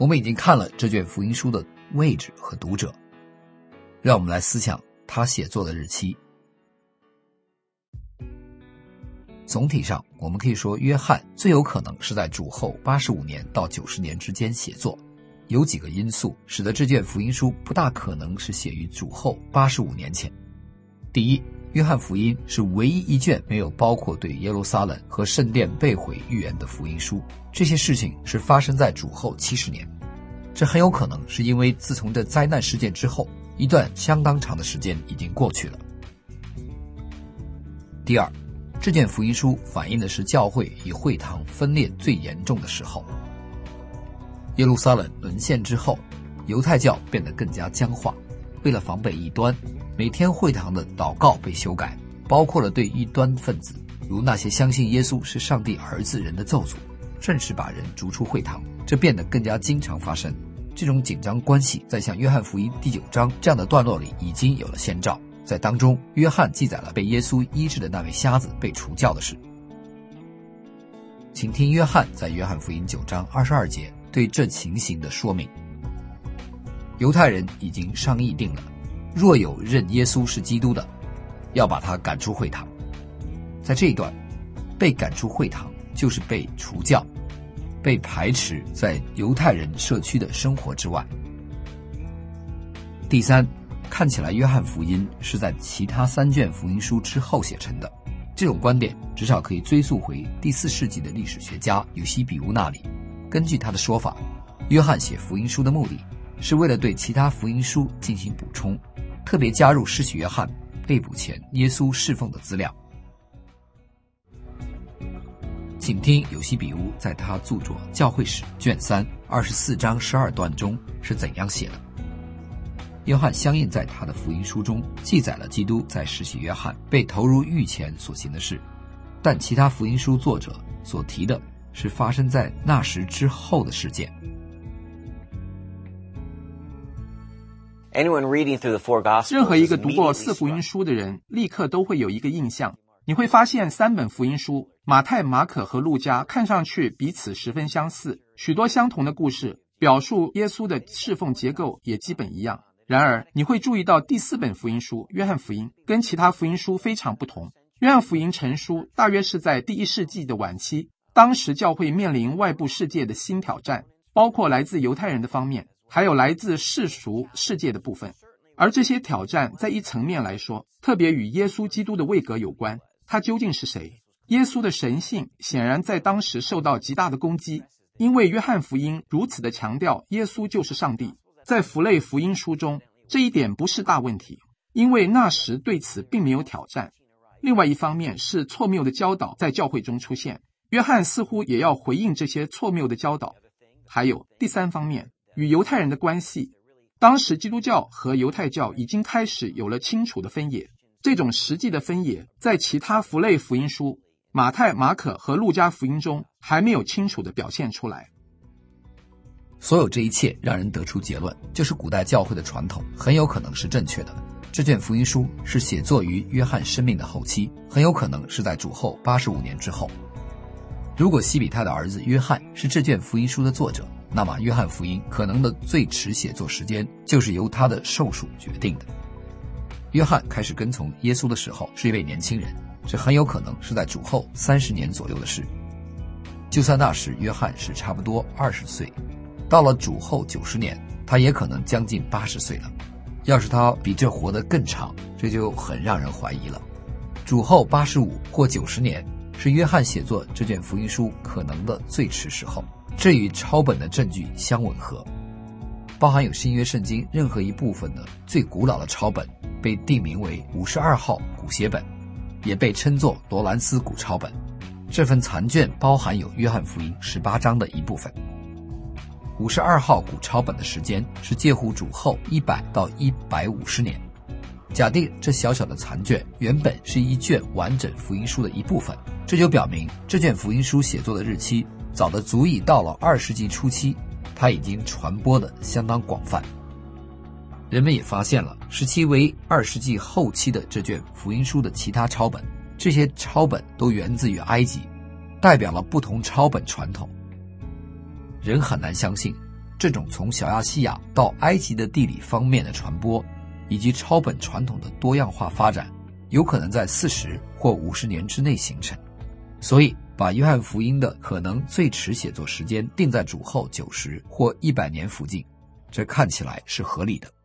我们已经看了这卷福音书的位置和读者，让我们来思想他写作的日期。总体上，我们可以说约翰最有可能是在主后85年到90年之间写作。有几个因素使得这卷福音书不大可能是写于主后85年前。第一，约翰福音是唯一一卷没有包括对耶路撒冷和圣殿被毁预言的福音书，这些事情是发生在主后70年。这很有可能是因为自从这灾难事件之后，一段相当长的时间已经过去了。第二，这卷福音书反映的是教会与会堂分裂最严重的时候。耶路撒冷沦陷之后，犹太教变得更加僵化，为了防备异端，每天会堂的祷告被修改，包括了对异端分子，如那些相信耶稣是上帝儿子人的咒诅，正式把人逐出会堂，这变得更加经常发生。这种紧张关系在像约翰福音第9章这样的段落里已经有了先兆，在当中约翰记载了被耶稣医治的那位瞎子被除教的事。请听约翰在约翰福音9章22节对这情形的说明。犹太人已经商议定了，若有认耶稣是基督的，要把他赶出会堂。在这一段，被赶出会堂就是被除教，被排斥在犹太人社区的生活之外。第三，看起来约翰福音是在其他3卷福音书之后写成的，这种观点至少可以追溯回第4世纪的历史学家尤西比乌那里。根据他的说法，约翰写福音书的目的是为了对其他福音书进行补充，特别加入施洗约翰被捕前耶稣侍奉的资料。请听尤西比乌在他著作《教会史》卷3 24章12段中是怎样写的。约翰相应在他的福音书中记载了基督在施洗约翰被投入狱前所行的事，但其他福音书作者所提的是发生在那时之后的事件。 任何一个读过4福音书的人立刻都会有一个印象，你会发现3本福音书马太、马可和路加看上去彼此十分相似，许多相同的故事表述耶稣的侍奉结构也基本一样。然而你会注意到第4本福音书约翰福音跟其他福音书非常不同。约翰福音成书大约是在第1世纪的晚期，当时教会面临外部世界的新挑战，包括来自犹太人的方面，还有来自世俗世界的部分。而这些挑战在一层面来说，特别与耶稣基督的位格有关，他究竟是谁？耶稣的神性显然在当时受到极大的攻击，因为约翰福音如此的强调耶稣就是上帝。在符类福音书中，这一点不是大问题，因为那时对此并没有挑战。另外一方面是错谬的教导在教会中出现，约翰似乎也要回应这些错谬的教导。还有第3方面，与犹太人的关系，当时基督教和犹太教已经开始有了清楚的分野，这种实际的分野在其他符类福音书马太、马可和路加福音中还没有清楚地表现出来。 所有这一切让人得出结论，就是古代教会的传统很有可能是正确的。这卷福音书是写作于约翰生命的后期，很有可能是在主后85年之后。如果西比泰的儿子约翰是这卷福音书的作者，那么约翰福音可能的最迟写作时间就是由他的受属决定的。约翰开始跟从耶稣的时候是一位年轻人，这很有可能是在主后30年左右的事。就算那时约翰是差不多20岁，到了主后90年，他也可能将近80岁了。要是他比这活得更长，这就很让人怀疑了。主后85或90年是约翰写作这卷福音书可能的最迟时候，这与抄本的证据相吻合。包含有新约圣经任何一部分的最古老的抄本被定名为52号古写本，也被称作罗兰斯古抄本。这份残卷包含有约翰福音18章的一部分。52号古抄本的时间是介乎主后100到150年。假定这小小的残卷原本是一卷完整福音书的一部分，这就表明这卷福音书写作的日期早得足以到了2世纪初期，它已经传播得相当广泛。人们也发现了时期为2世纪后期的这卷福音书的其他抄本，这些抄本都源自于埃及，代表了不同抄本传统。人很难相信这种从小亚细亚到埃及的地理方面的传播，以及抄本传统的多样化发展，有可能在40或50年之内形成。所以把约翰福音的可能最迟写作时间定在主后90或100年附近，这看起来是合理的。